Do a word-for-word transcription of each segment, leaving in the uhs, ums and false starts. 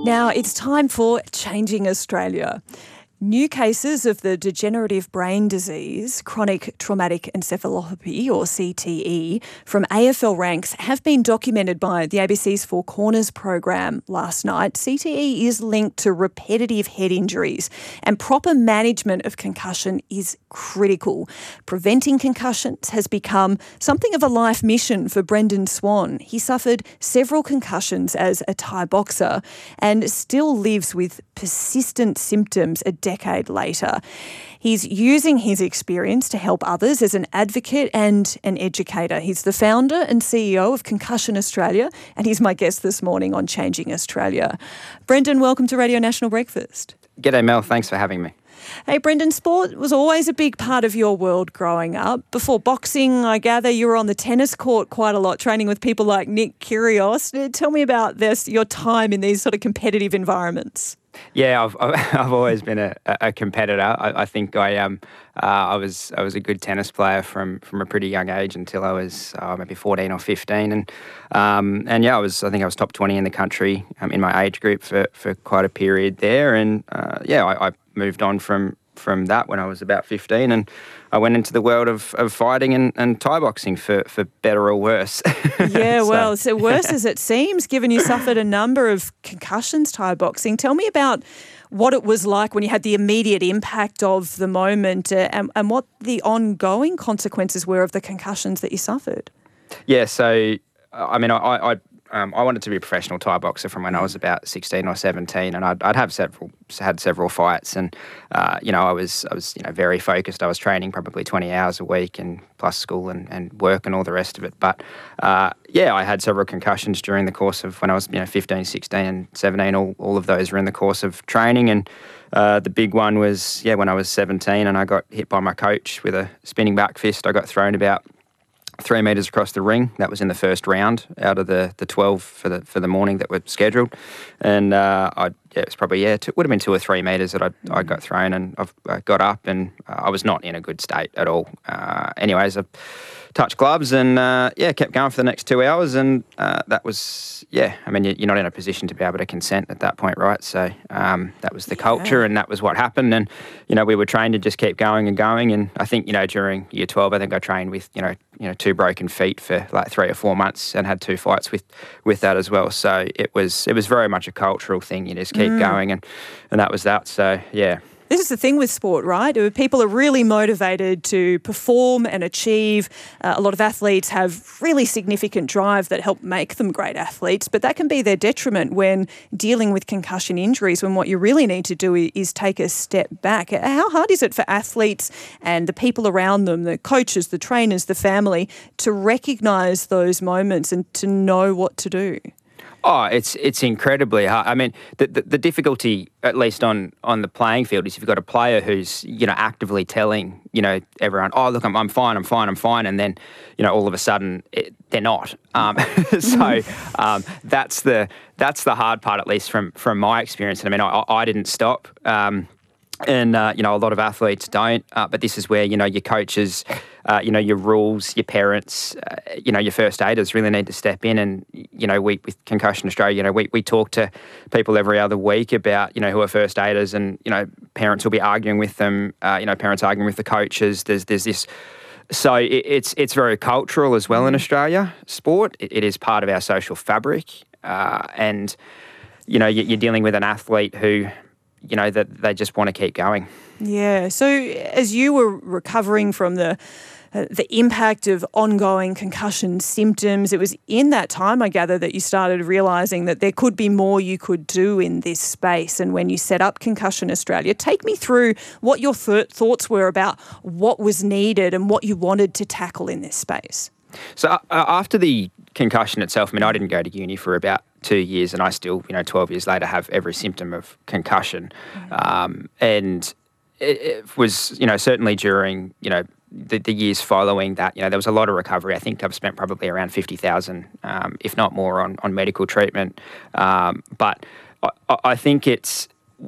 Now it's time for Changing Australia. New cases of the degenerative brain disease, chronic traumatic encephalopathy or C T E, from A F L ranks have been documented by the A B C's Four Corners program last night. C T E is linked to repetitive head injuries, and proper management of concussion is critical. Preventing concussions has become something of a life mission for Brendan Swan. He suffered several concussions as a Thai boxer and still lives with persistent symptoms a decade later. He's using his experience to help others as an advocate and an educator. He's the founder and C E O of Concussion Australia, and he's my guest this morning on Changing Australia. Brendan, welcome to Radio National Breakfast. G'day, Mel. Thanks for having me. Hey, Brendan, sport was always a big part of your world growing up. Before boxing, I gather you were on the tennis court quite a lot, training with people like Nick Kyrgios. Tell me about this, your time in these sort of competitive environments. Yeah, I've I've always been a, a competitor. I, I think I um uh, I was I was a good tennis player from, from a pretty young age until I was uh, maybe fourteen or fifteen, and um and yeah, I was I think I was top twenty in the country um, in my age group for, for quite a period there, and uh, yeah, I, I moved on from. from that when I was about fifteen, and I went into the world of, of fighting and, and Thai boxing for, for better or worse. Yeah, so. well, so worse as it seems, given you suffered a number of concussions, Thai boxing. Tell me about what it was like when you had the immediate impact of the moment uh, and, and what the ongoing consequences were of the concussions that you suffered. Yeah, so, I mean, I... I Um, I wanted to be a professional Thai boxer from when I was about sixteen or seventeen, and I'd, I'd have several had several fights, and uh, you know I was I was you know very focused. I was training probably twenty hours a week, and plus school and, and work and all the rest of it. But uh, yeah, I had several concussions during the course of when I was you know fifteen, sixteen, and seventeen. All all of those were in the course of training, and uh, the big one was yeah when I was seventeen, and I got hit by my coach with a spinning back fist. I got thrown about three metres across the ring. That was in the first round out of the, the twelve for the for the morning that were scheduled, and uh, I yeah, it was probably yeah it would have been two or three metres that I I got thrown, and I've I got up, and uh, I was not in a good state at all. Uh, anyways, I touched gloves and uh, yeah kept going for the next two hours, and uh, that was yeah. I mean you're not in a position to be able to consent at that point, right? So um, that was the yeah. culture, and that was what happened, and you know we were trained to just keep going and going, and I think you know during year twelve I think I trained with you know you know two broken feet for like three or four months and had two fights with with that as well. So it was it was very much a cultural thing. You just keep mm. going, and and that was that. So yeah. This is the thing with sport, right? People are really motivated to perform and achieve. Uh, a lot of athletes have really significant drive that help make them great athletes, but that can be their detriment when dealing with concussion injuries, when what you really need to do is take a step back. How hard is it for athletes and the people around them, the coaches, the trainers, the family, to recognise those moments and to know what to do? Oh, it's it's incredibly hard. I mean, the, the the difficulty, at least on on the playing field, is if you've got a player who's you know actively telling you know everyone, oh look, I'm I'm fine, I'm fine, I'm fine, and then you know all of a sudden it, they're not. Um, so um, that's the that's the hard part, at least from from my experience. And I mean, I I didn't stop. Um, And, uh, you know, a lot of athletes don't, uh, but this is where, you know, your coaches, uh, you know, your rules, your parents, uh, you know, your first aiders really need to step in. And, you know, we, with Concussion Australia, you know, we, we talk to people every other week about, you know, who are first aiders, and, you know, parents will be arguing with them, uh, you know, parents arguing with the coaches. There's there's this... So it, it's it's very cultural as well in Australia, sport. It, it is part of our social fabric. Uh, and, you know, you're dealing with an athlete who... you know, that they just want to keep going. Yeah. So as you were recovering from the uh, the impact of ongoing concussion symptoms, it was in that time, I gather, that you started realising that there could be more you could do in this space. And when you set up Concussion Australia, take me through what your th- thoughts were about what was needed and what you wanted to tackle in this space. So uh, after the concussion itself, I mean, I didn't go to uni for about two years, and I still, you know, twelve years later have every symptom of concussion. Um, and it, it was, you know, certainly during, you know, the, the years following that, you know, there was a lot of recovery. I think I've spent probably around fifty thousand, um, if not more, on, on medical treatment. Um, but I, I think it's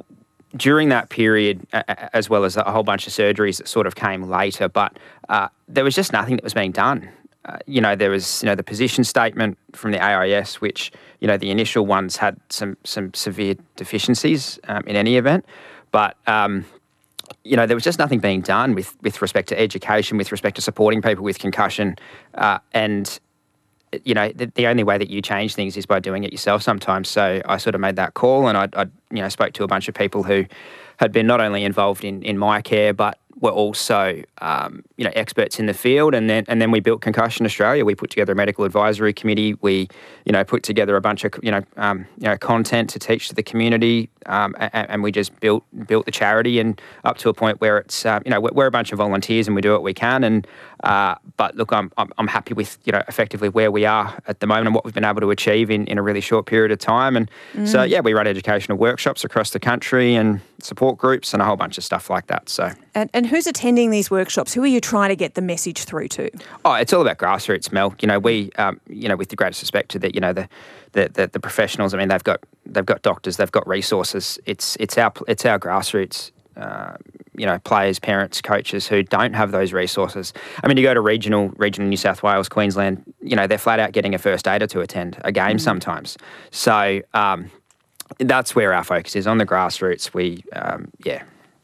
during that period, uh, as well as a whole bunch of surgeries that sort of came later, but uh, there was just nothing that was being done. uh, you know, there was, you know, the position statement from the A I S, which, you know, the initial ones had some some severe deficiencies um, in any event. But, um, you know, there was just nothing being done with, with respect to education, with respect to supporting people with concussion. Uh, and, you know, the, the only way that you change things is by doing it yourself sometimes. So I sort of made that call, and I, I you know, spoke to a bunch of people who had been not only involved in, in my care, but were also, um, you know, experts in the field. And then and then we built Concussion Australia. We put together a medical advisory committee. We, you know, put together a bunch of, you know, um, you know, content to teach to the community. Um, and, and we just built built the charity, and up to a point where it's, um, you know, we're, we're a bunch of volunteers and we do what we can. And uh, but look, I'm, I'm I'm happy with, you know, effectively where we are at the moment and what we've been able to achieve in, in a really short period of time. And mm. so yeah, we run educational workshops across the country and support groups and a whole bunch of stuff like that. So and and who's attending these workshops? Who are you trying to get the message through to? Oh, it's all about grassroots, Mel. You know, we, um, you know, with the greatest respect to that, you know, the, the the the professionals. I mean, they've got they've got doctors, they've got resources. It's it's our it's our grassroots. Uh, you know, players, parents, coaches who don't have those resources. I mean, you go to regional, regional New South Wales, Queensland. You know, they're flat out getting a first aider to attend a game mm. sometimes. So um, that's where our focus is, on the grassroots. We, um, yeah.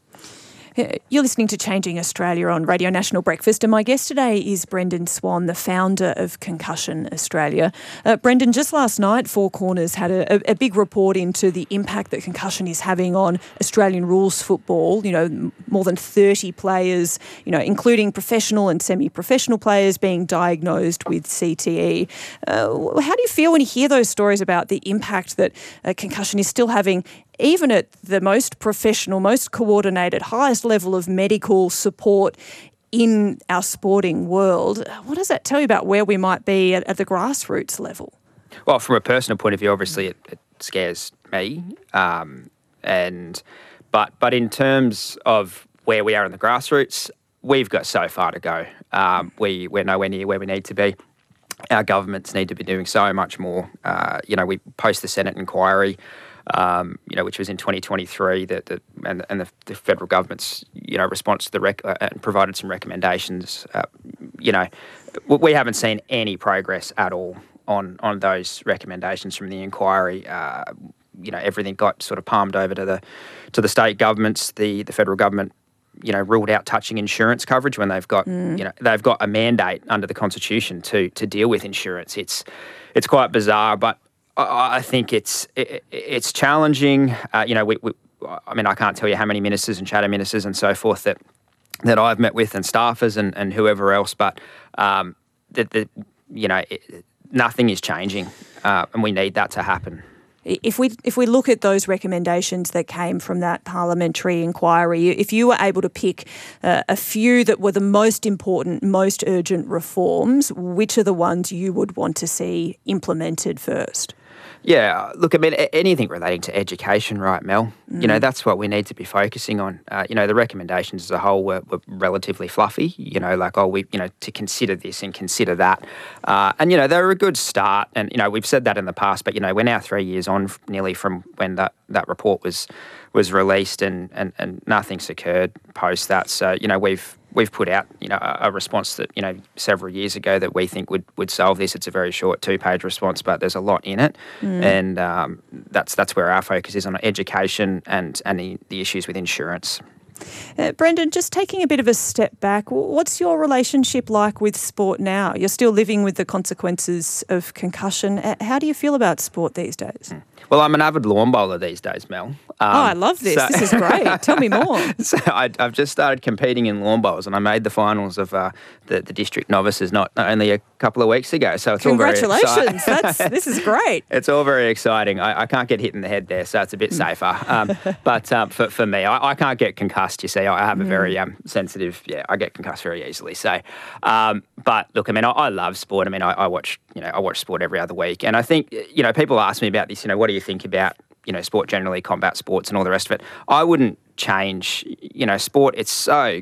You're listening to Changing Australia on Radio National Breakfast, and my guest today is Brendan Swan, the founder of Concussion Australia. Uh, Brendan, just last night, Four Corners had a, a big report into the impact that concussion is having on Australian rules football. You know, more than thirty players, you know, including professional and semi-professional players being diagnosed with C T E. Uh, how do you feel when you hear those stories about the impact that uh, concussion is still having, even at the most professional, most coordinated, highest level of medical support in our sporting world? What does that tell you about where we might be at, at the grassroots level? Well, from a personal point of view, obviously it, it scares me. Um, and but but in terms of where we are in the grassroots, we've got so far to go. Um, we, we're nowhere near where we need to be. Our governments need to be doing so much more. Uh, you know, we post the Senate inquiry, Um, you know, which was in twenty twenty-three, that the, and, and the, the federal government's, you know, response to the rec- uh, and provided some recommendations. Uh, you know, we haven't seen any progress at all on on those recommendations from the inquiry. Uh, you know, everything got sort of palmed over to the to the state governments. The the federal government, you know, ruled out touching insurance coverage when they've got, mm. you know, they've got a mandate under the Constitution to to deal with insurance. It's it's quite bizarre, but I think it's it, it's challenging. Uh, you know, we, we, I mean, I can't tell you how many ministers and shadow ministers and so forth that that I've met with, and staffers and, and whoever else. But um, that the you know, it, nothing is changing, uh, and we need that to happen. If we if we look at those recommendations that came from that parliamentary inquiry, if you were able to pick uh, a few that were the most important, most urgent reforms, which are the ones you would want to see implemented first? Yeah, look, I mean, anything relating to education, right, Mel? Mm. You know, that's what we need to be focusing on. Uh, you know, the recommendations as a whole were, were relatively fluffy, you know, like, oh, we, you know, to consider this and consider that. Uh, and, you know, they were a good start. And, you know, we've said that in the past, but, you know, we're now three years on nearly from when that, that report was was released, and, and, and nothing's occurred post that. So, you know, we've we've put out, you know, a, a response that, you know, several years ago that we think would, would solve this. It's a very short two-page response, but there's a lot in it. Mm. And um, that's that's where our focus is, on education and, and the, the issues with insurance. Uh, Brendan, just taking a bit of a step back, what's your relationship like with sport now? You're still living with the consequences of concussion. How do you feel about sport these days? Mm. Well, I'm an avid lawn bowler these days, Mel. Um, oh, I love this. So this is great. Tell me more. So I, I've just started competing in lawn bowls, and I made the finals of uh, the, the district novices not only a couple of weeks ago. So it's Congratulations. all very exciting. That's, this is great. It's all very exciting. I, I can't get hit in the head there, so it's a bit safer. Um, but um, for, for me, I, I can't get concussed, you see. I have a very um, sensitive, yeah, I get concussed very easily. So, um, but look, I mean, I, I love sport. I mean, I, I watch, you know, I watch sport every other week. And I think, you know, people ask me about this, you know, what do you think about, you know, sport generally, combat sports and all the rest of it? I wouldn't change, you know, sport. It's so good.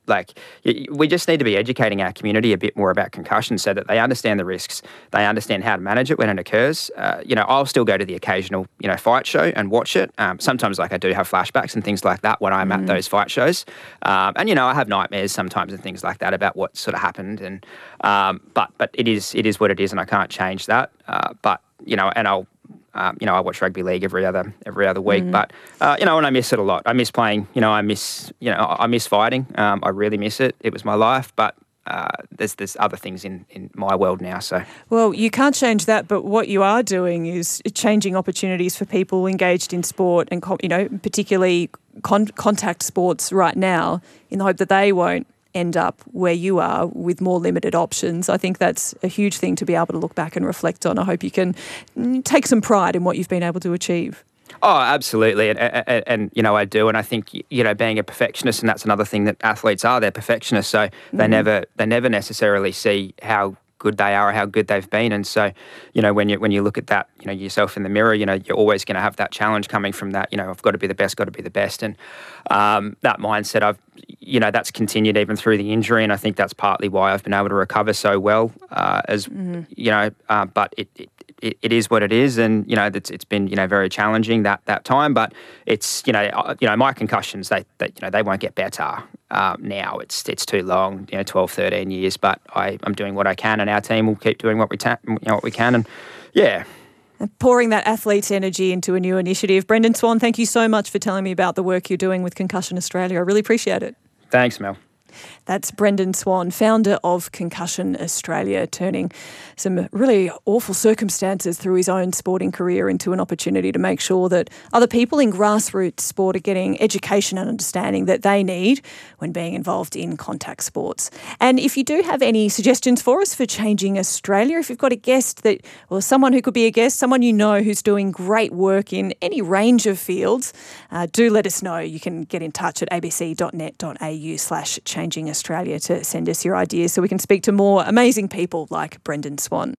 Like, we just need to be educating our community a bit more about concussion so that they understand the risks, they understand how to manage it when it occurs. Uh, you know, I'll still go to the occasional, you know, fight show and watch it. Um, sometimes, like, I do have flashbacks and things like that when I'm mm. at those fight shows. Um, and, you know, I have nightmares sometimes and things like that about what sort of happened. And um, but but it is it is what it is, and I can't change that. Uh, but, you know, and I'll, Um, you know, I watch rugby league every other every other week, mm. but uh, you know, and I miss it a lot. I miss playing. You know, I miss you know, I miss fighting. Um, I really miss it. It was my life, but uh, there's there's other things in, in my world now. So well, you can't change that, but what you are doing is changing opportunities for people engaged in sport and you know, particularly con- contact sports right now, in the hope that they won't end up where you are with more limited options. I think that's a huge thing to be able to look back and reflect on. I hope you can take some pride in what you've been able to achieve. Oh, absolutely. And, and, and, you know, I do. And I think, you know, being a perfectionist, and that's another thing that athletes are, they're perfectionists. So they mm-hmm. never they never necessarily see how good they are or how good they've been. And so, you know, when you when you look at that, you know, yourself in the mirror, you know, you're always going to have that challenge coming from that, you know, I've got to be the best, got to be the best. And um, that mindset, I've, you know, that's continued even through the injury. And I think that's partly why I've been able to recover so well uh, as, mm-hmm. you know, uh, but it, it It, it is what it is, and you know it's, it's been you know very challenging that that time. But it's you know uh, you know my concussions they, they you know they won't get better um, now. It's it's too long, you know, twelve, thirteen years. But I I'm doing what I can, and our team will keep doing what we ta- you know what we can, and yeah. And pouring that athlete's energy into a new initiative. Brendan Swan, thank you so much for telling me about the work you're doing with Concussion Australia. I really appreciate it. Thanks, Mel. That's Brendan Swan, founder of Concussion Australia, turning some really awful circumstances through his own sporting career into an opportunity to make sure that other people in grassroots sport are getting education and understanding that they need when being involved in contact sports. And if you do have any suggestions for us for Changing Australia, if you've got a guest that, or someone who could be a guest, someone you know who's doing great work in any range of fields, uh, do let us know. You can get in touch at abc.net.au slash Changing Australia to send us your ideas so we can speak to more amazing people like Brendan Swan.